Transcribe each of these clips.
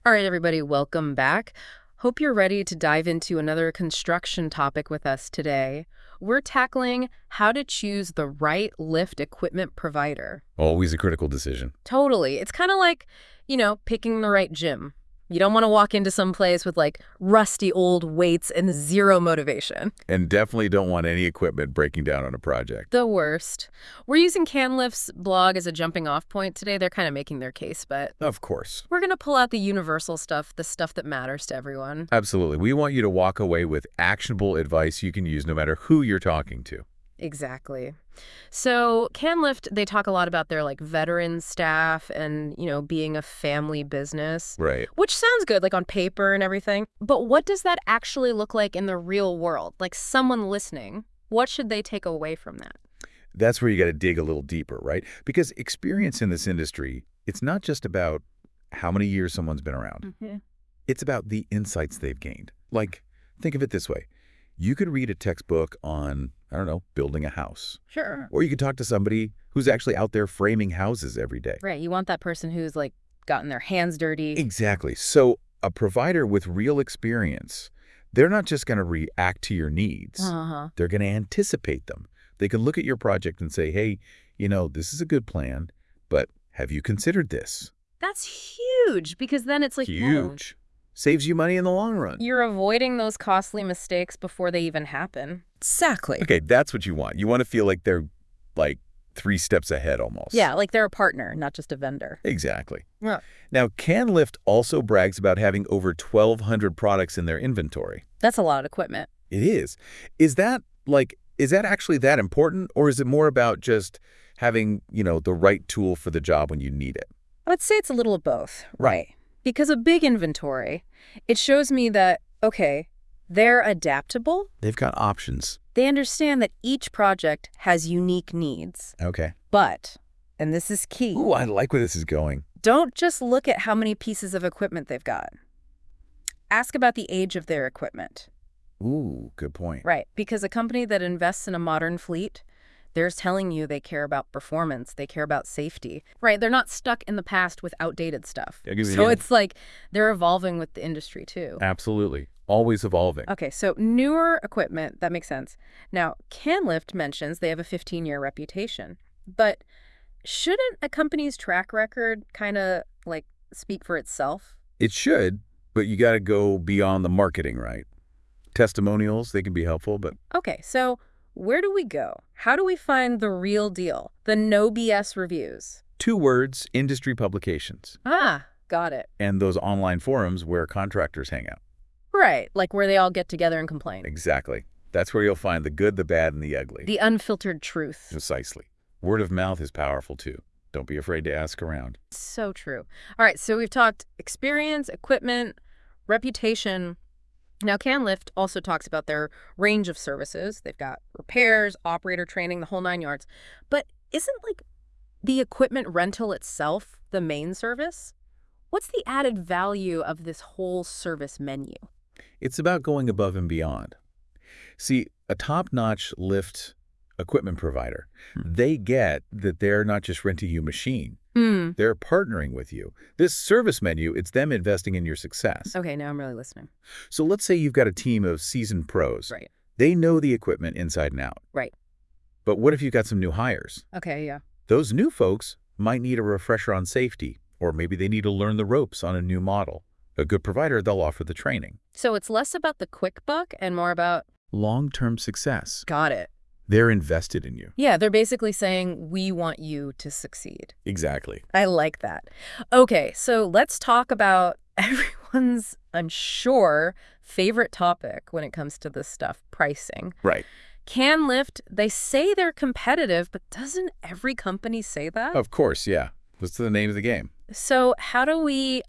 All right, everybody, welcome back. Hope you're ready to dive into another construction topic with us today. We're tackling how to choose the right lift equipment provider. Always a critical decision. Totally. It's kind of like, picking the right gym. You don't want to walk into some place with like rusty old weights and zero motivation. And definitely don't want any equipment breaking down on a project. The worst. We're using CanLift's blog as a jumping off point today. They're kind of making their case, but Of course. we're going to pull out the universal stuff, the stuff that matters to everyone. Absolutely. We want you to walk away with actionable advice you can use no matter who you're talking to. Exactly. So CanLift, they talk a lot about their like veteran staff and, being a family business, Right. which sounds good like on paper and everything. But what does that actually look like in the real world? Like someone listening, what should they take away from that? That's where you got to dig a little deeper, right? Because experience in this industry, it's not just about how many years someone's been around. It's about the insights they've gained. Like, think of it this way. You could read a textbook on, I don't know, building a house. Sure. Or you could talk to somebody who's actually out there framing houses every day. Right. You want that person who's like gotten their hands dirty. Exactly. So a provider with real experience, they're not just going to react to your needs. They're going to anticipate them. They can look at your project and say, hey, this is a good plan, but have you considered this? That's huge because then it's like, Huge. Saves you money in the long run. you're avoiding those costly mistakes before they even happen. Exactly. Okay, that's what you want. You want to feel like they're like 3 steps ahead almost. Yeah, like they're a partner, not just a vendor. Exactly. Yeah. Now, CanLift also brags about having over 1,200 products in their inventory. That's a lot of equipment. It is. Is that actually that important, or is it more about just having, the right tool for the job when you need it? I would say it's a little of both, right? Because a big inventory, it shows me that, okay, they're adaptable. They've got options. They understand that each project has unique needs. Okay. But, and this is key, Ooh, I like where this is going. don't just look at how many pieces of equipment they've got. Ask about the age of their equipment. Ooh, good point. Right, because a company that invests in a modern fleet, they're telling you they care about performance, they care about safety. Right, they're not stuck in the past with outdated stuff. So it's like they're evolving with the industry too. Absolutely. Always evolving. Okay, so newer equipment, that makes sense. Now, CanLift mentions they have a 15-year reputation. But shouldn't a company's track record kind of like speak for itself? It should, but you got to go beyond the marketing, right? Testimonials, they can be helpful, but Okay, so where do we go? How do we find the real deal? The no BS reviews? 2 words, industry publications, Ah, got it. and those online forums where contractors hang out. Right, like where they all get together and complain. Exactly. That's where you'll find the good, the bad, and the ugly. The unfiltered truth. Precisely. Word of mouth is powerful, too. Don't be afraid to ask around. So true. All right, so we've talked experience, equipment, reputation. Now, CanLift also talks about their range of services. They've got repairs, operator training, the whole 9 yards. But isn't like the equipment rental itself the main service? What's the added value of this whole service menu? It's about going above and beyond. See, a top-notch lift equipment provider, they get that they're not just renting you a machine. They're partnering with you. This service menu, it's them investing in your success. Okay, now I'm really listening. So let's say you've got a team of seasoned pros. Right. They know the equipment inside and out. Right. But what if you've got some new hires? Okay, yeah. Those new folks might need a refresher on safety, or maybe they need to learn the ropes on a new model. A good provider, they'll offer the training. So it's less about the quick buck and more about... Long-term success. Got it. They're invested in you. Yeah, they're basically saying, we want you to succeed. Exactly. I like that. Okay, so let's talk about everyone's, I'm sure, favorite topic when it comes to this stuff, pricing. Right. CanLift, they say they're competitive, but doesn't every company say that? Of course, yeah. That's the name of the game. So how do we,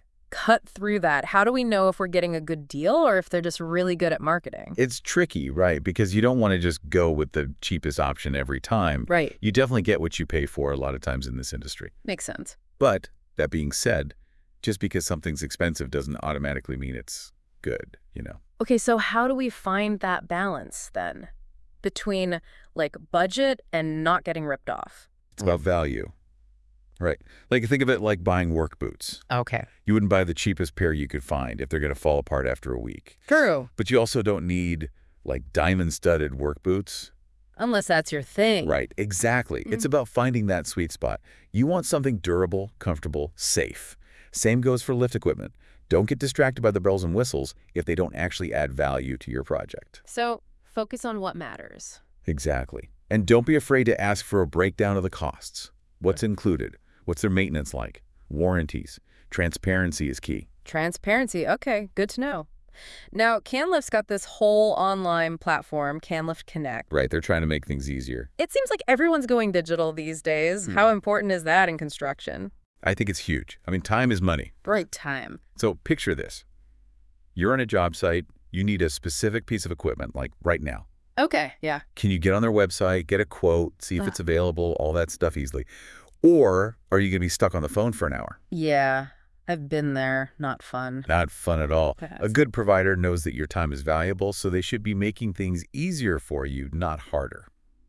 cut through that? How do we know if we're getting a good deal or if they're just really good at marketing? It's tricky, right? Because you don't want to just go with the cheapest option every time. Right. You definitely get what you pay for a lot of times in this industry. Makes sense. But that being said, just because something's expensive doesn't automatically mean it's good, Okay, so how do we find that balance then between budget and not getting ripped off? It's about value. Right. Like, think of it like buying work boots. Okay. You wouldn't buy the cheapest pair you could find if they're going to fall apart after a week. True. But you also don't need, like, diamond-studded work boots. Unless that's your thing. Right, exactly. It's about finding that sweet spot. You want something durable, comfortable, safe. Same goes for lift equipment. Don't get distracted by the bells and whistles if they don't actually add value to your project. So focus on what matters. Exactly. And don't be afraid to ask for a breakdown of the costs. What's included? What's their maintenance like? Warranties. Transparency is key. Transparency. Okay, good to know. Now, CanLift's got this whole online platform, CanLift Connect. Right, they're trying to make things easier. It seems like everyone's going digital these days. How important is that in construction? I think it's huge. I mean, time is money. Right time. So picture this. You're on a job site. You need a specific piece of equipment, like right now. Okay, yeah. Can you get on their website, get a quote, see if it's available, all that stuff easily? Or are you going to be stuck on the phone for an hour? Yeah, I've been there. Not fun. Not fun at all. Perhaps. A good provider knows that your time is valuable, so they should be making things easier for you, not harder.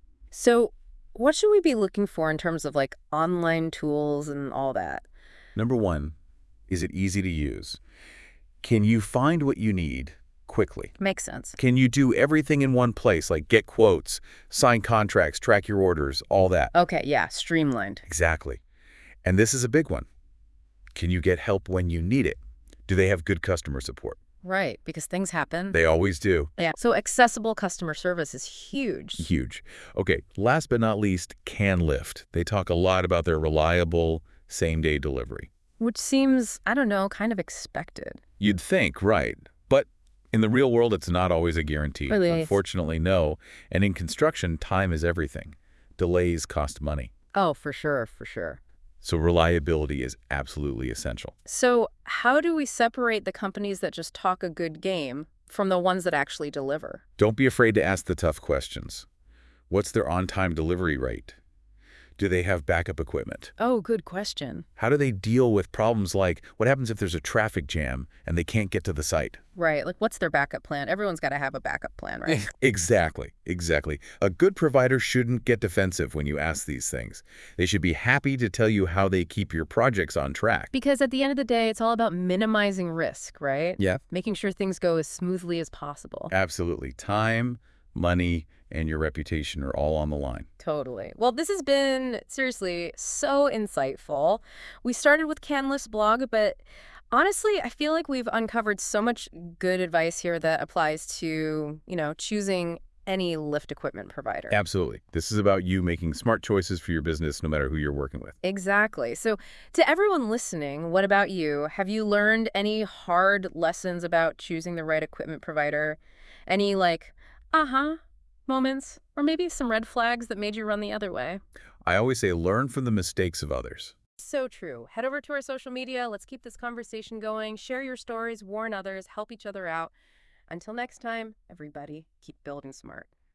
So what should we be looking for in terms of like online tools and all that? Number one, is it easy to use? Can you find what you need quickly? Makes sense. Can you do everything in one place, like get quotes, sign contracts, track your orders, all that? Okay, yeah, streamlined. Exactly. And this is a big one. Can you get help when you need it? Do they have good customer support? Right, because things happen. They always do. Yeah. So accessible customer service is huge. Huge. Okay, last but not least, CanLift. They talk a lot about their reliable, same-day delivery. Which seems, I don't know, kind of expected. You'd think, right. But in the real world, it's not always a guarantee. Really? Unfortunately, no. And in construction, time is everything. Delays cost money. Oh, for sure, for sure. So reliability is absolutely essential. So how do we separate the companies that just talk a good game from the ones that actually deliver? Don't be afraid to ask the tough questions. What's their on-time delivery rate? Do they have backup equipment? Oh, good question. How do they deal with problems like what happens if there's a traffic jam and they can't get to the site? Right, like what's their backup plan? Everyone's got to have a backup plan, right? Exactly, exactly. A good provider shouldn't get defensive when you ask these things. They should be happy to tell you how they keep your projects on track. Because at the end of the day, it's all about minimizing risk, right? Yeah. Making sure things go as smoothly as possible. Absolutely. Time, money, and your reputation are all on the line. Totally. Well, this has been, seriously, so insightful. We started with CanLift's blog, but honestly, I feel like we've uncovered so much good advice here that applies to, choosing any lift equipment provider. Absolutely. This is about you making smart choices for your business no matter who you're working with. Exactly. So to everyone listening, what about you? Have you learned any hard lessons about choosing the right equipment provider? Any moments, or maybe some red flags that made you run the other way? I always say learn from the mistakes of others. So true. Head over to our social media. Let's keep this conversation going. Share your stories, warn others, help each other out. Until next time, everybody, keep building smart.